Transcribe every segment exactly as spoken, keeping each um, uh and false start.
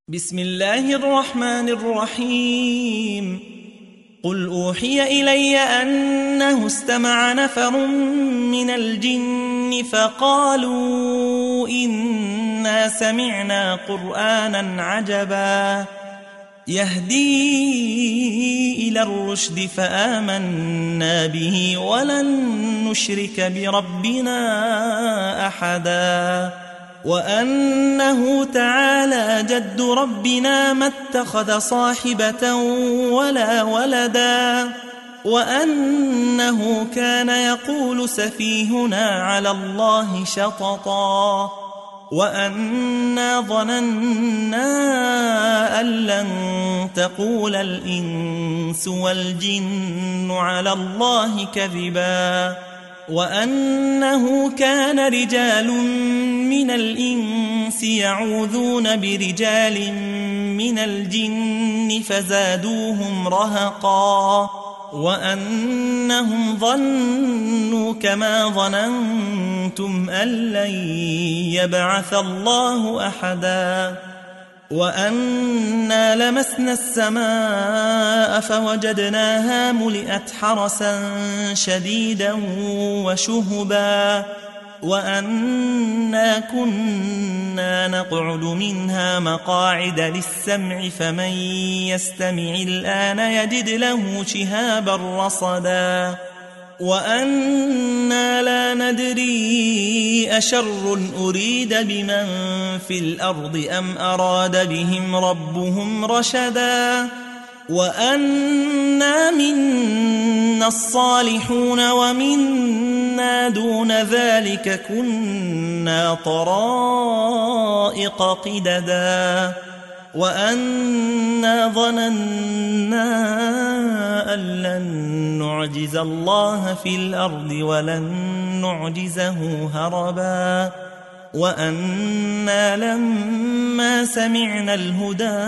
بسم الله الرحمن الرحيم. قل أوحي إلي أنه استمع نفر من الجن فقالوا إنا سمعنا قرآنا عجبا يهدي إلى الرشد فآمنا به ولن نشرك بربنا أحدا وأنه تعالى جد ربنا ما اتخذ صاحبة ولا ولدا وأنه كان يقول سفيهنا على الله شططا وأنا ظننا أن لن تقول الإنس والجن على الله كذبا وأنه كان رجال من الإنس يعوذون برجال من الجن فزادوهم رهقا وأنهم ظنوا كما ظننتم أن لن يبعث الله أحدا وأنا لمسنا السماء فوجدناها ملئت حرسا شديدا وشهبا وأنا كنا نقعد منها مقاعد للسمع فمن يستمع الآن يجد له شهابا رصدا وأنا لا ندري أشر أريد بمن في الأرض أم أراد بهم ربهم رشدا وأنا منا الصالحون ومنا دون ذلك كنا طرائق قددا وأنا ظننا أن لن نعجز الله في الأرض ولن نعجزه هربا وأنا لما سمعنا الهدى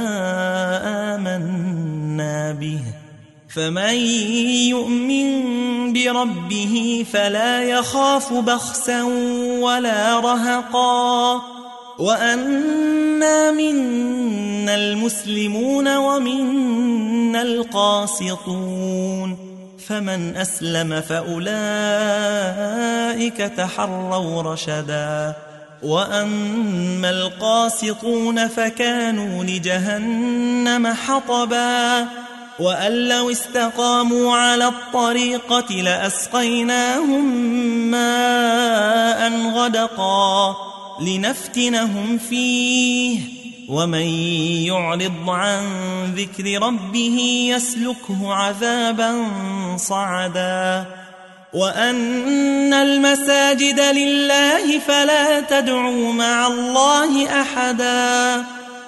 آمنا به فمن يؤمن بربه فلا يخاف بخسا ولا رهقا وأنا منا المسلمون ومنا القاسطون فمن أسلم فأولئك تحروا رشدا وأما القاسطون فكانوا لجهنم حطبا وأن لو استقاموا على الطريقة لأسقيناهم ماء غدقا لنفتنهم فيه ومن يعرض عن ذكر ربه يسلكه عذابا صعدا وأن المساجد لله فلا تدعوا مع الله أحدا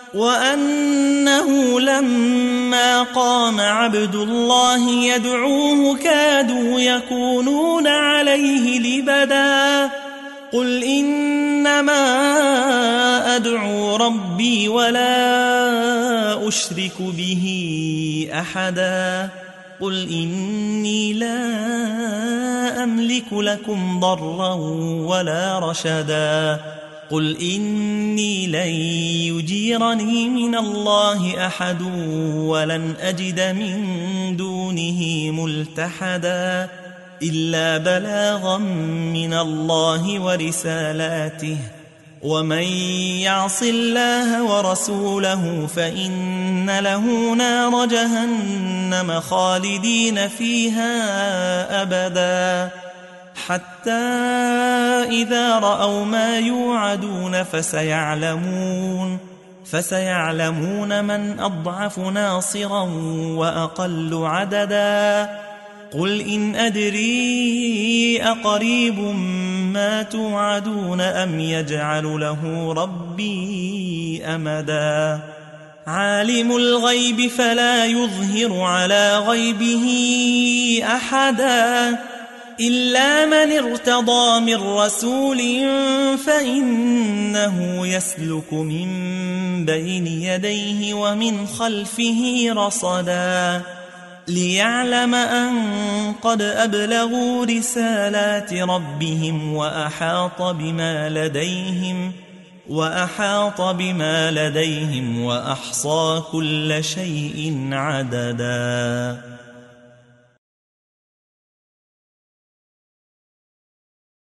وأنه لما قام عبد الله يدعوه كادوا يكونون عليه لبدا قل إنما أدعو ربي ولا أشرك به أحدا قل إني لا أملك لكم ضرا ولا رشدا قل إني لن يجيرني من الله أحد ولن أجد من دونه ملتحدا إلا بلاغا من الله ورسالاته ومن يعص الله ورسوله فإن له نار جهنم خالدين فيها أبدا حتى إذا رأوا ما يوعدون فسيعلمون فسيعلمون من أضعف ناصرا وأقل عددا قل إن أدري أقريب ما توعدون أم يجعل له ربي أمدا عالم الغيب فلا يظهر على غيبه أحدا إلا من ارتضى من رسول فإنه يسلك من بين يديه ومن خلفه رصدا ليعلم أن قد أبلغوا رسالات ربهم وأحاط بما لديهم وأحاط بما لديهم وأحصى كل شيء عددا.